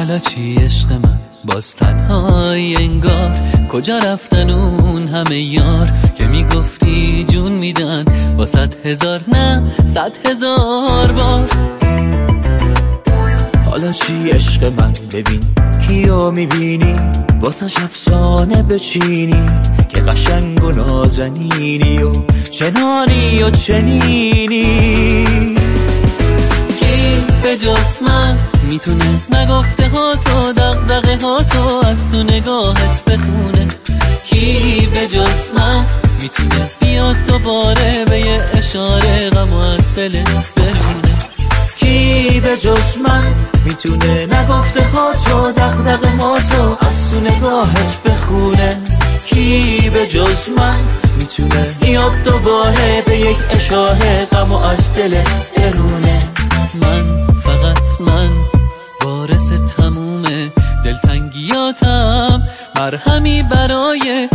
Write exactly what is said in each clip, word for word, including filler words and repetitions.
حالا چی عشق من باز تنهای انگار، کجا رفتن اون همه یار که میگفتی جون میدن با صد هزار نه صد هزار بار. حالا چی عشق من ببین کیو میبینی، واسش افسانه بچینی که قشنگ و نازنینی و چنانی و چنینی. کی به جز من میتونه نگفته ها تو دغدغه ها تو از تو نگاهت بخونه؟ کی به جز من میتونه بیاد دوباره به یه اشاره غمو از دلت برونه؟ کی به جز من میتونه نگفته ها تو دغدغه ما تو از تو نگاهت بخونه؟ کی به جز من میتونه بیاد دوباره به یک اشاره غمو از دلت برونه؟ من فقط من وارث تموم دلتنگیاتم، مرهمی برای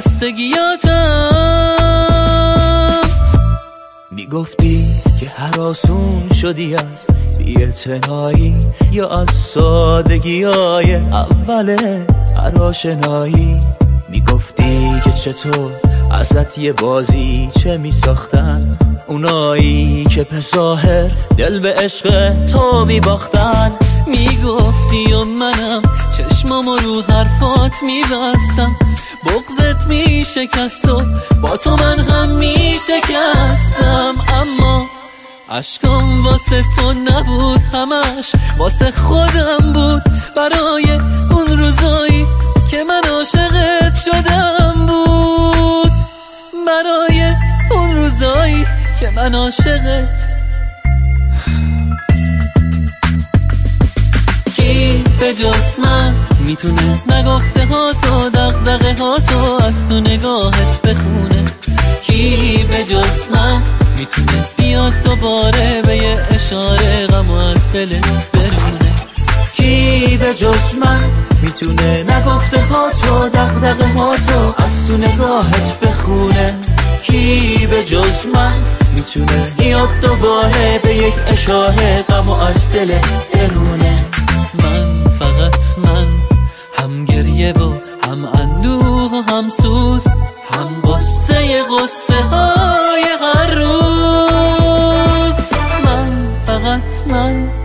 خستگیاتم. میگفتی که هراسون شدی از بی‌اعتنایی یا از سادگیای اول هر آشنایی. میگفتی که چطور ازت یه بازی چه میساختن اونایی که به ظاهر دل به عشق تو میباختن. میگفتی و منم چشمامو رو حرفات میبستم، بغضت میشکست و با تو من هم میشکستم. اما عشقام واسه تو نبود، همش واسه خودم بود، برای اون روزایی که من عاشقت شدم بود، برای اون روزایی که من عاشقت. کی به جز من میتونه نگفته ها تو دغدغه ها تو از تو نگاهت بخونه؟ کی به جز من میتونه بیاد دوباره به یه اشاره غمو از دلت برونه؟ کی به جز من میتونه نگفته ها تو دغدغه ها تو از تو نگاهت بخونه؟ کی به جز من میتونه بیاد دوباره به یک اشاره غمو از دلت برونه؟ من فقط من، هم گریه و هم اندوه و هم سوز، هم قصه قصه های هر روز. من فقط من